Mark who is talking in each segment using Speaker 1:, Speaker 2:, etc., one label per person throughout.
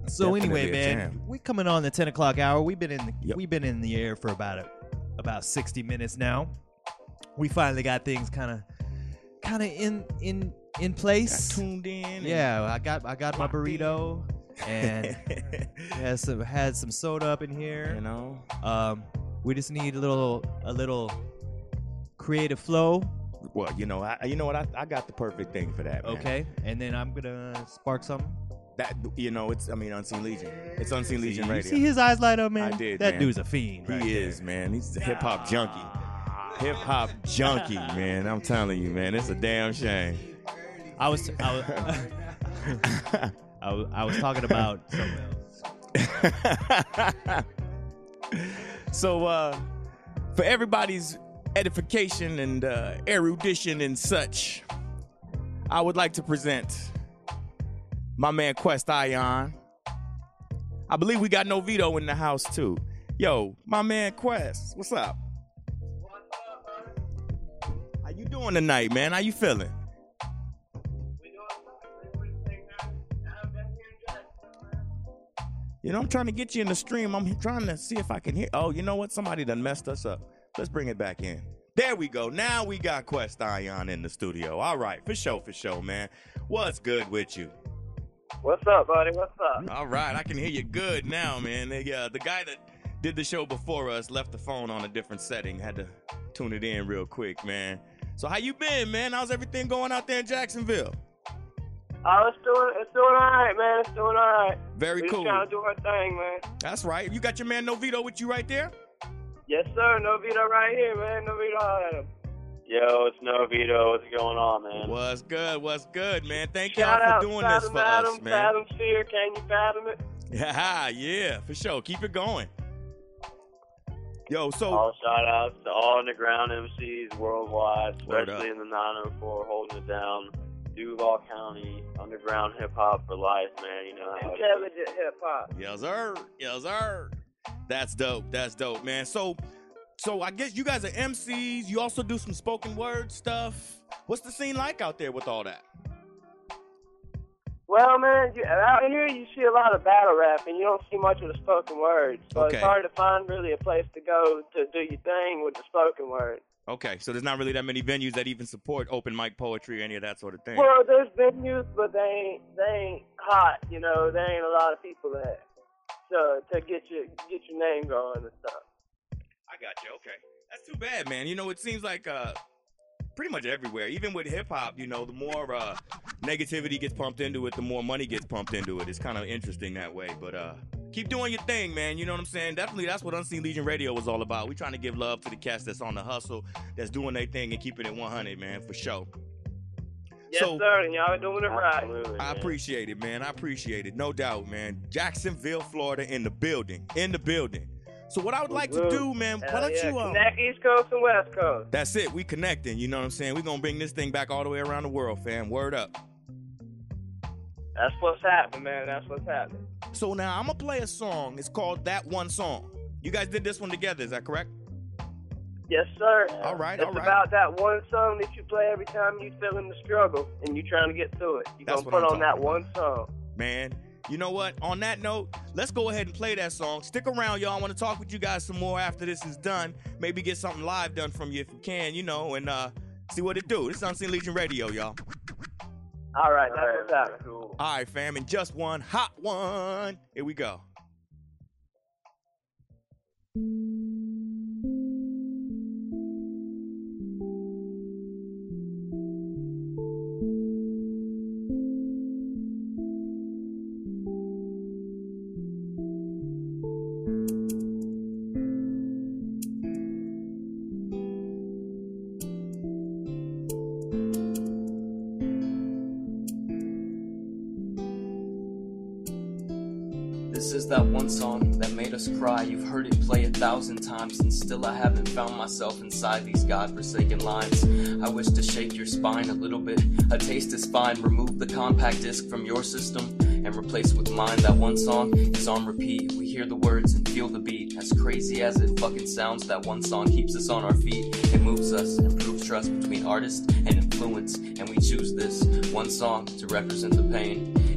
Speaker 1: So
Speaker 2: Definitely
Speaker 1: anyway,
Speaker 2: a
Speaker 1: man,
Speaker 2: jam.
Speaker 1: we coming on the 10 o'clock hour. We've been in the air for about 60 minutes now. We finally got things kind of in place.
Speaker 2: Got tuned in.
Speaker 1: Yeah, I got my burrito and had some soda up in here.
Speaker 2: You know.
Speaker 1: We just need a little creative flow.
Speaker 2: Well, you know what? I got the perfect thing for that. Man.
Speaker 1: Okay, and then I'm gonna spark something.
Speaker 2: That Unseen Legion. It's Unseen Legion
Speaker 1: You
Speaker 2: Radio.
Speaker 1: see his eyes light up, man.
Speaker 2: I did.
Speaker 1: That
Speaker 2: man.
Speaker 1: dude's a fiend. Right
Speaker 2: He
Speaker 1: there.
Speaker 2: is, man. He's a hip hop junkie. Hip hop junkie, man. I'm telling you, man. It's a damn shame.
Speaker 1: I was talking about something else.
Speaker 2: So, for everybody's edification and erudition and such, I would like to present my man Quest Ion. I believe we got Novito in the house too. Yo, my man Quest, what's up? How you doing tonight, man? How you feeling? You know, I'm trying to get you in the stream. I'm trying to see if I can hear. Oh, you know what? Somebody done messed us up. Let's bring it back in. There we go. Now we got Quest Ion in the studio. All right. For sure, man. What's good with you?
Speaker 3: What's up, buddy? What's up?
Speaker 2: All right. I can hear you good now, man. The guy that did the show before us left the phone on a different setting. Had to tune it in real quick, man. So how you been, man? How's everything going out there in Jacksonville?
Speaker 3: Oh, it's doing all right, man. It's doing all right.
Speaker 2: Very cool.
Speaker 3: We're trying to do our thing, man.
Speaker 2: That's right. You got your man Novito with you right there?
Speaker 3: Yes, sir. Novito right here, man. Novito at him. Yo, it's Novito. What's going on, man?
Speaker 2: What's good, man? Thank
Speaker 3: Shout
Speaker 2: y'all
Speaker 3: out
Speaker 2: for doing this for us, man.
Speaker 3: Fathom Sphere. Can you fathom it?
Speaker 2: Yeah, for sure. Keep it going. Yo, so
Speaker 3: All shout outs to all underground MCs worldwide,
Speaker 2: Word
Speaker 3: especially
Speaker 2: up.
Speaker 3: in the 904, holding it down. Duval County, underground hip hop for life, man. You know how intelligent hip hop.
Speaker 2: yes, sir. That's dope, man. So I guess you guys are MCs. You also do some spoken word stuff. What's the scene like out there with all that?
Speaker 3: Well, man, out here you see a lot of battle rap, and you don't see much of the spoken word. So
Speaker 2: Okay.
Speaker 3: it's hard to find really a place to go to do your thing with the spoken word.
Speaker 2: Okay, so there's not really that many venues that even support open mic poetry or any of that sort of thing.
Speaker 3: Well, there's venues, but they ain't hot. You know, there ain't a lot of people there. So to get your name going and stuff.
Speaker 2: I got you. Okay, that's too bad, man. You know, it seems like pretty much everywhere, even with hip hop, you know, the more negativity gets pumped into it, the more money gets pumped into it. It's kind of interesting that way. But keep doing your thing, man. You know what I'm saying? Definitely, that's what Unseen Legion Radio was all about. We trying to give love to the cats that's on the hustle, that's doing their thing and keeping it 100, man, for sure.
Speaker 3: Yes, sir, and y'all are doing it right.
Speaker 2: I appreciate it, man. I appreciate it. No doubt, man. Jacksonville, Florida, in the building. So what I would like to do, man, why don't you...
Speaker 3: Connect East Coast and West Coast.
Speaker 2: That's it. We connecting. You know what I'm saying? We're going to bring this thing back all the way around the world, fam. Word up.
Speaker 3: That's what's happening, man. That's what's happening.
Speaker 2: So now I'm going to play a song. It's called That One Song. You guys did this one together. Is that correct?
Speaker 3: Yes, sir.
Speaker 2: All right,
Speaker 3: It's
Speaker 2: all right.
Speaker 3: about that one song that you play every time you feeling the struggle and you trying to get through it. You're
Speaker 2: That's
Speaker 3: going to
Speaker 2: what
Speaker 3: put
Speaker 2: I'm
Speaker 3: on that
Speaker 2: talking
Speaker 3: one song.
Speaker 2: Man, you know what? On that note, let's go ahead and play that song. Stick around, y'all. I want to talk with you guys some more after this is done. Maybe get something live done from you if you can, you know, and see what it do. This is Unseen Legion Radio, y'all.
Speaker 3: All right, that's what's happening.
Speaker 2: All right, fam, and just one hot one. Here we go.
Speaker 4: This is that one song that made us cry. You've heard it play 1,000 times, and still I haven't found myself inside these godforsaken lines. I wish to shake your spine a little bit. A taste is fine. Remove the compact disc from your system and replace with mine. That one song is on repeat. We hear the words and feel the beat. As crazy as it fucking sounds, that one song keeps us on our feet. It moves us, improves trust between artist and influence, and we choose this one song to represent the pain.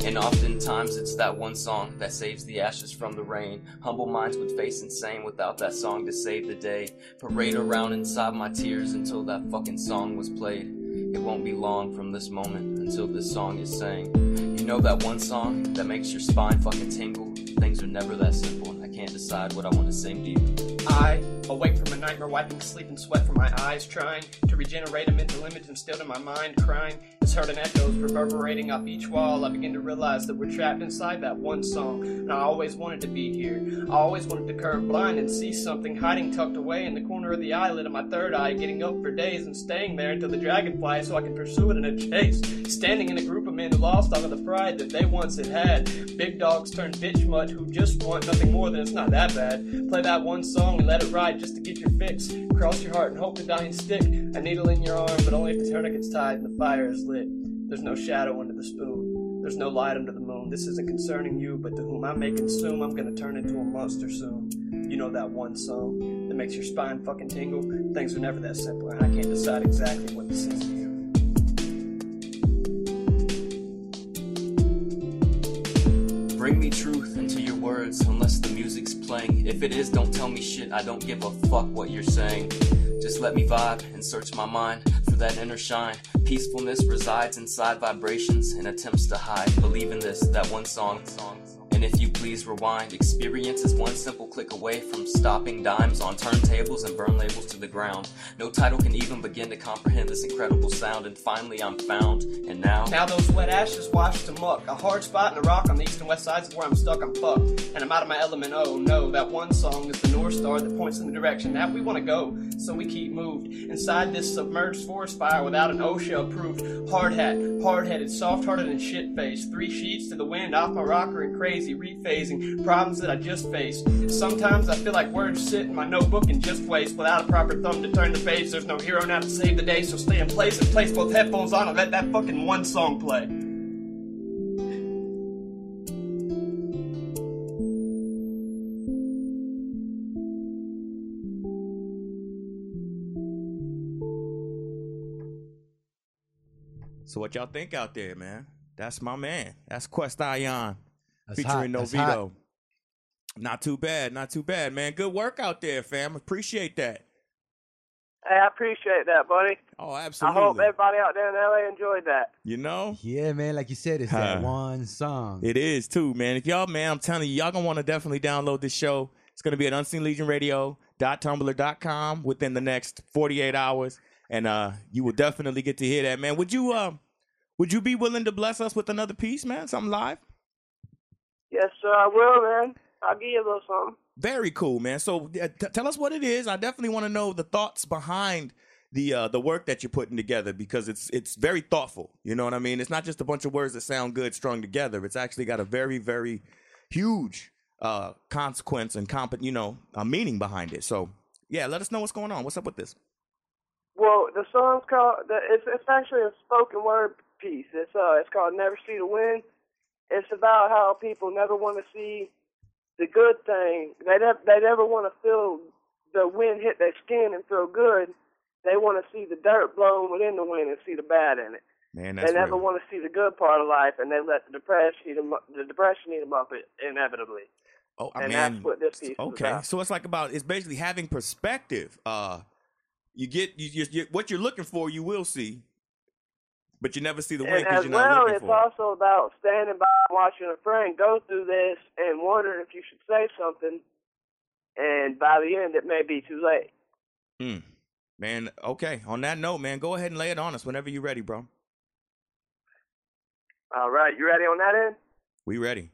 Speaker 4: And oftentimes it's that one song that saves the ashes from the rain. Humble minds would face insane without that song to save the day. Parade around inside my tears until that fucking song was played. It won't be long from this moment until this song is sang. You know that one song that makes your spine fucking tingle? Things are never that simple, and I can't decide what I want to sing to you.
Speaker 5: I, awake from a nightmare, wiping sleep and sweat from my eyes, trying to regenerate a mental image instilled in my mind, crying. It's heard in echoes reverberating off each wall. I begin to realize that we're trapped inside that one song, and I always wanted to be here. I always wanted to curve blind and see something hiding tucked away in the corner of the eyelid of my third eye, getting up for days and staying there until the dragon flies so I can pursue it in a chase. Standing in a group of men who lost all of the pride that they once had. Big dogs turned bitch mutt who just want nothing more than it's not that bad. Play that one song and let it ride just to get your fix. Cross your heart and hope the dying stick. A needle in your arm, but only if the tourniquet's tied and the fire is lit. There's no shadow under the spoon. There's no light under the moon. This isn't concerning you, but to whom I may consume, I'm gonna turn into a monster soon. You know that one song that makes your spine fucking tingle? Things are never that simple, and I can't decide exactly what to sing to you.
Speaker 4: Bring me truth into your words unless the music's playing. If it is, don't tell me shit, I don't give a fuck what you're saying. Just let me vibe and search my mind for that inner shine. Peacefulness resides inside vibrations and attempts to hide. Believe in this, that one song. And if you please rewind, experience is one simple click away from stopping dimes on turntables and burn labels to the ground. No title can even begin to comprehend this incredible sound. And finally I'm found, and now
Speaker 5: those wet ashes washed to muck. A hard spot and a rock on the east and west sides of where I'm stuck, I'm fucked. And I'm out of my element, oh no. That one song is the North Star that points in the direction that we want to go. So we keep moved inside this submerged forest fire without an OSHA approved hard hat, hard-headed, soft-hearted and shit-faced. 3 sheets to the wind off my rocker and crazy rephasing problems that I just faced. Sometimes I feel like words sit in my notebook and just waste without a proper thumb to turn the page. There's no hero now to save the day, so stay in place and place both headphones on and let that fucking one song play.
Speaker 2: So what y'all think out there, man? That's my man. That's Quest Ion featuring
Speaker 6: hot.
Speaker 2: Novito. Not too bad, man. Good work out there, fam. Appreciate that.
Speaker 3: Hey, I appreciate that, buddy.
Speaker 2: Oh, absolutely.
Speaker 3: I hope everybody out there in LA enjoyed that.
Speaker 2: You know?
Speaker 6: Yeah, man. Like you said, it's that one song.
Speaker 2: It is, too, man. If y'all, man, I'm telling you, y'all going to want to definitely download this show. It's going to be at unseenlegionradio.tumblr.com within the next 48 hours. And you will definitely get to hear that, man. Would you be willing to bless us with another piece, man? Something live?
Speaker 3: Yes, sir, I will, man. I'll give you a little something.
Speaker 2: Very cool, man. So tell us what it is. I definitely want to know the thoughts behind the work that you're putting together, because it's very thoughtful. You know what I mean? It's not just a bunch of words that sound good strung together. It's actually got a very, very huge consequence and a meaning behind it. So yeah, let us know what's going on. What's up with this?
Speaker 3: Well, the song's called. It's actually a spoken word piece. It's called "Never See the Win." It's about how people never want to see the good thing. They never want to feel the wind hit their skin and feel good. They want to see the dirt blown within the wind and see the bad in it.
Speaker 2: Man, that's
Speaker 3: they never
Speaker 2: real.
Speaker 3: want to see the good part of life, and they let the depression eat them up inevitably.
Speaker 2: Oh,
Speaker 3: that's what this piece is
Speaker 2: okay.
Speaker 3: about.
Speaker 2: So it's basically having perspective. You get what you're looking for, you will see, but you never see the win because you're not looking for it.
Speaker 3: It's also about standing by and watching a friend go through this and wondering if you should say something, and by the end it may be too late.
Speaker 2: Man, okay. On that note, man, go ahead and lay it on us whenever you're ready, bro.
Speaker 3: All right, you ready on that end?
Speaker 2: We ready.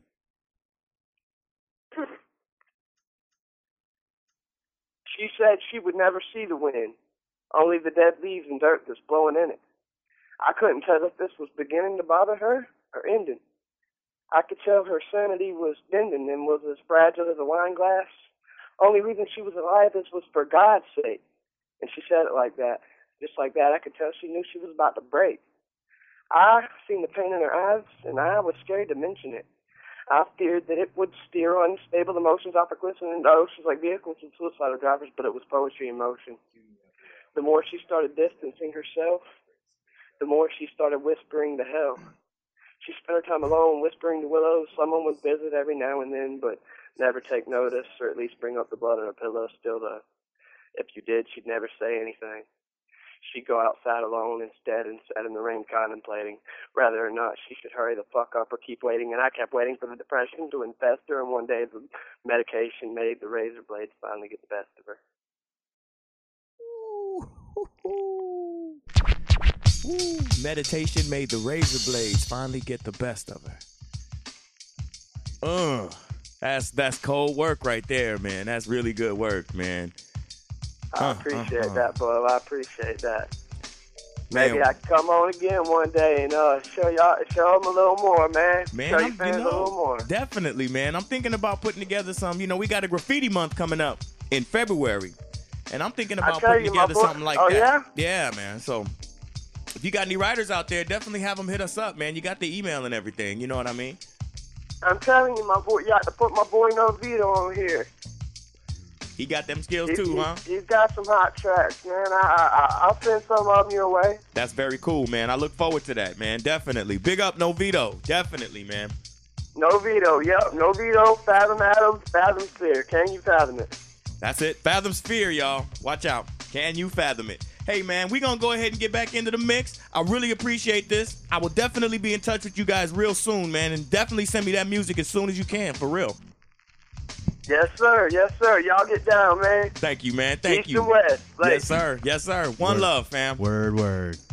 Speaker 3: She said she would never see the wind, only the dead leaves and dirt that's blowing in it. I couldn't tell if this was beginning to bother her or ending. I could tell her sanity was bending and was as fragile as a wine glass. Only reason she was alive was for God's sake. And she said it like that. Just like that, I could tell she knew she was about to break. I seen the pain in her eyes, and I was scared to mention it. I feared that it would steer unstable emotions off a cliff and into oceans like vehicles and suicidal drivers, but it was poetry in motion. The more she started distancing herself, the more she started whispering to hell. She spent her time alone, whispering to willows. Someone would visit every now and then, but never take notice, or at least bring up the blood on her pillow. Still, though, if you did, she'd never say anything. She'd go outside alone instead and sat in the rain contemplating whether or not she should hurry the fuck up or keep waiting. And I kept waiting for the depression to infest her, and one day the medication made the razor blades finally get the best of her.
Speaker 2: Meditation made the razor blades finally get the best of her. That's cold work right there, man. That's really good work, man.
Speaker 3: I appreciate that, Bub. I appreciate that. Maybe I can come on again one day and show them a little more, man. Show your fans a little more.
Speaker 2: Definitely, man. I'm thinking about putting together some. We got a graffiti month coming up in February, and I'm thinking about putting together something like that.
Speaker 3: Yeah?
Speaker 2: Yeah, man. So if you got any writers out there, definitely have them hit us up, man. You got the email and everything. You know what I mean?
Speaker 3: I'm telling you, my boy, you got to put my boy No Vito on here.
Speaker 2: He got them skills too, huh?
Speaker 3: He's got some hot tracks, man. I'll send some of them your way.
Speaker 2: That's very cool, man. I look forward to that, man. Definitely. Big up No Vito. Definitely, man.
Speaker 3: No Vito, yep. No Vito, Fathom Adams, Fathom Sphere. Can you fathom it?
Speaker 2: That's it. Fathom Sphere, y'all. Watch out. Can you fathom it? Hey, man, we're going to go ahead and get back into the mix. I really appreciate this. I will definitely be in touch with you guys real soon, man, and definitely send me that music as soon as you can, for real.
Speaker 3: Yes, sir. Yes, sir. Y'all get down, man.
Speaker 2: Thank you, man. Thank you.
Speaker 3: East and West.
Speaker 2: Yes, sir. Yes, sir. One love, fam.
Speaker 1: Word.